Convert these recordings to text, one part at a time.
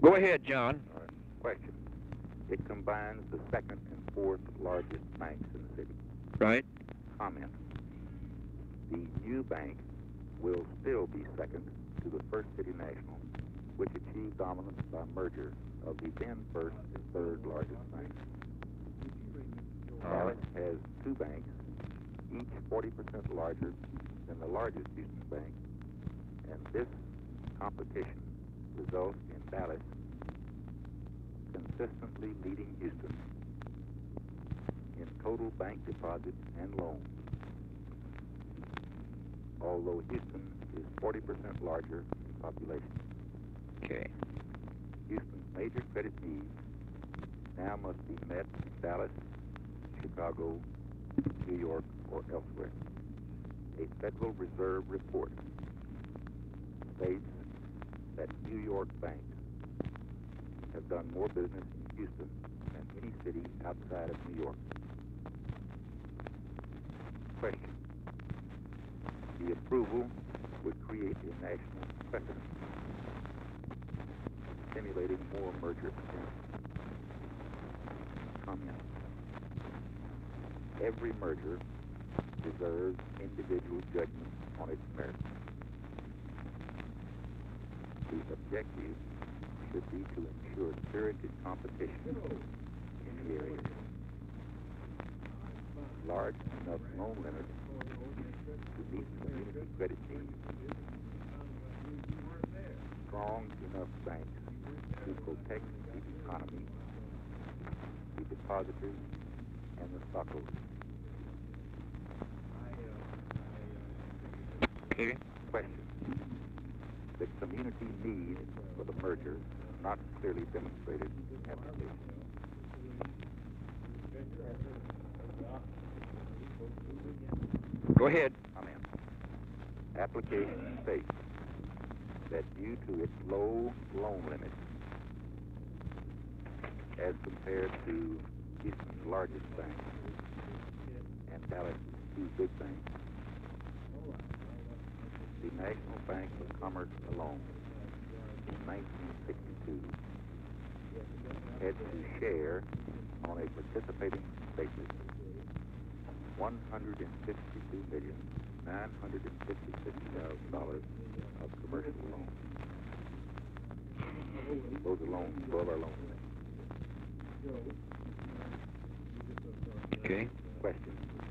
Go ahead, John. All right. Question. It combines the second and fourth largest banks in the city. Right. Comment. The new bank will still be second to the First City National, which achieved dominance by merger of the then first and third largest banks. Dallas has two banks, each 40% larger than the largest Houston bank, and this competition results in Dallas consistently leading Houston in total bank deposits and loans, although Houston is 40% larger in population. Okay. Houston's major credit needs now must be met in Dallas, Chicago, New York, or elsewhere. A Federal Reserve report states that New York banks have done more business in Houston than any city outside of New York. Question. The approval would create a national precedent, stimulating more merger potential. Comment. Every merger deserves individual judgment on its merits. The objective should be to ensure spirited competition in the area. Large enough loan limits to meet community credit needs. Strong enough banks to protect the economy, the depositors, and the stockholders. Okay. Question. The community need for the merger not clearly demonstrated in application. Go ahead. Comment. Application states that due to its low loan limit as compared to Houston's largest bank and Dallas' two big banks, the National Bank of Commerce alone in 1962 had to share on a participating basis $152,956,000 of commercial loans. Those are loans above our loan limit. Okay. Question.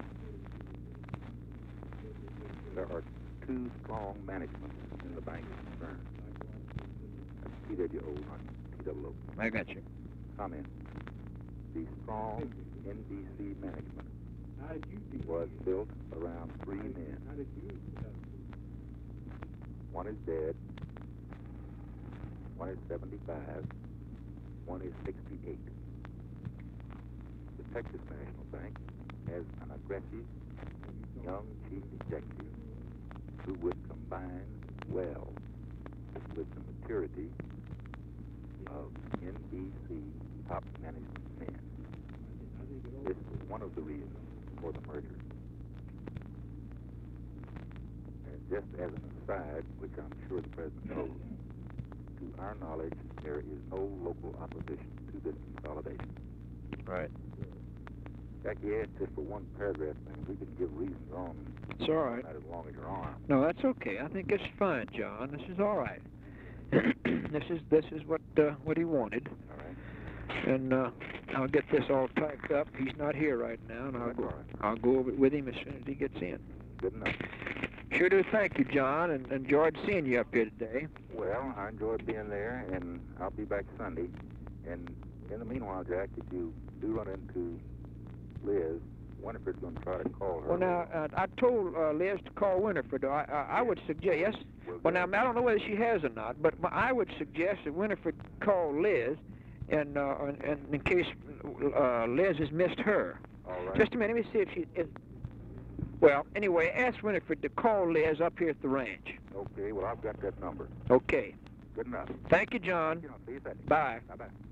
There are two strong managements in the bank concerned. That's TWO, not TWO. I got you. Comment. The strong NBC management was built around three men. One is dead, one is 75, one is 68. The Texas National Bank has an aggressive, young chief executive who would combine well with the maturity of NBC top management men. This is one of the reasons for the merger. And just as an aside, which I'm sure the President knows, to our knowledge, there is no local opposition to this consolidation. Right. Jackie asked just for one paragraph, and we can give reasons on It's all right. that as long as you're on. No, that's okay. I think it's fine, John. This is all right. this is what he wanted. All right. And I'll get this all typed up. He's not here right now, and I'll go over it with him as soon as he gets in. Good enough. Sure do. Thank you, John, and enjoyed seeing you up here today. Well, I enjoyed being there, and I'll be back Sunday. And in the meanwhile, Jack, if you do run into Liz, Winifred's going to try to call her. Well, now, I told Liz to call Winifred. I would suggest, yes. Well, now, I don't know whether she has or not, but I would suggest that Winifred call Liz, and in case Liz has missed her. All right. Just a minute. Let me see if she is. Well, anyway, ask Winifred to call Liz up here at the ranch. Okay, well, I've got that number. Okay. Good enough. Thank you, John. See you Sunday. Bye. Bye-bye.